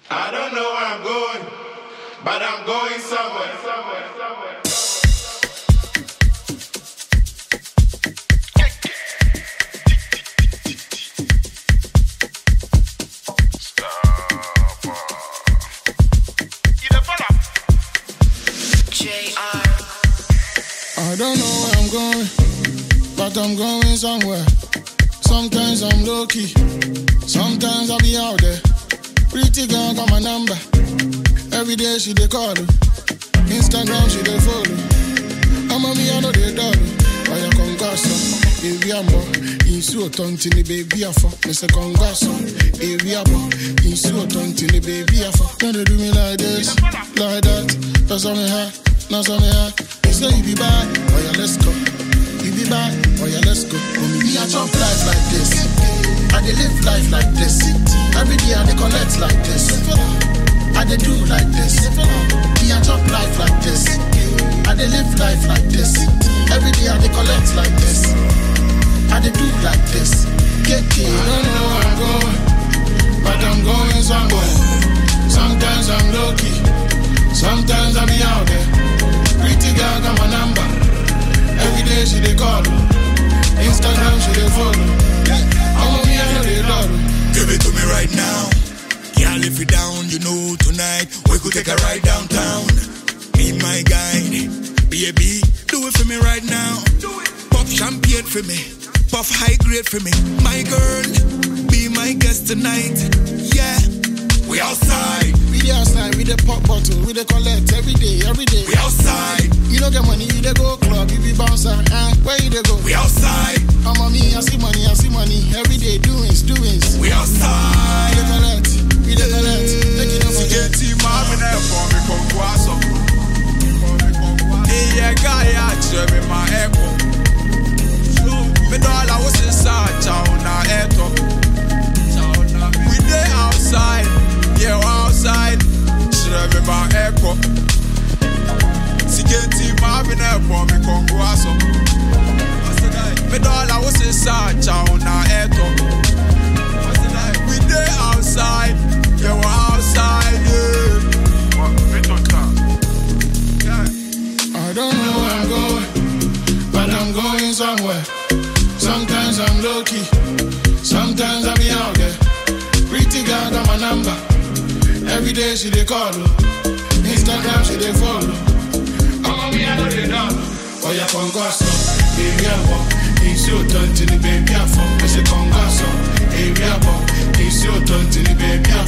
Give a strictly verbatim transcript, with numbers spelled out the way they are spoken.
I don't know where I'm going, but I'm going somewhere, somewhere, somewhere. I don't know where I'm going, but I'm going somewhere. Sometimes I'm low-key, sometimes I'll be out there. Pretty girl got my number. Every day she dey call. Instagram she dey follow. I'm a me I know they dollar. Why you congasso? Baby I'm bo. Insu otontini baby afo. Me say congasso. Baby I'm bo. Insu otontini baby afo. Now they do me like this, like that. That's on me heart, that's on me heart. You say you be bad, oh yeah let's go. You be bad, oh yeah let's go. Oh me I jump life like this. I dey live life like this. Every day I dey collect like this. I dey do like this. Me I jump life like this. I dey live life like this. Every day I dey collect like this. I dey do like this. K K. I don't know where I'm going, but I'm going somewhere. Sometimes I'm low key, sometimes I be out there. Pretty girl got my number. Every day she dey call. Instagram she dey follow. I'm on me I know they love. Give it to me right now. Can't live it down, you know tonight we could take a ride downtown. Be my guide, baby, do it for me right now. Pop champagne for me, puff high grade for me. My girl, be my guest tonight. Yeah, we outside. We dey outside, we dey pop bottle, we dey collect every day, every day. We outside. You don't get money, you dey go club, you be bouncer, eh? Where you dey go? We outside. I'm on me, I see money, I see money. Every day doings, doings. We outside. We dey collect, we dey collect. Take it over. Get team up in there for me, come go aso. Hey, guy, I tell me my echo. Me know all I was inside, town now echo. We dey outside, yeah, we outside. Tell me my echo. See, get team up in there for me, come go aso. Me know all I was inside, town now echo. We dey outside, yeah, we outside, yeah. I don't know where I'm going, but I'm going somewhere. Sometimes I'm low-key, sometimes I be out there. Pretty girl got my number. Every day she dey call. Instagram she dey follow. I'm on me I know they know. Oh yeah, congasso, baby I walk. Insu otontini baby I fall. I say congasso, baby I walk. Insu otontini baby I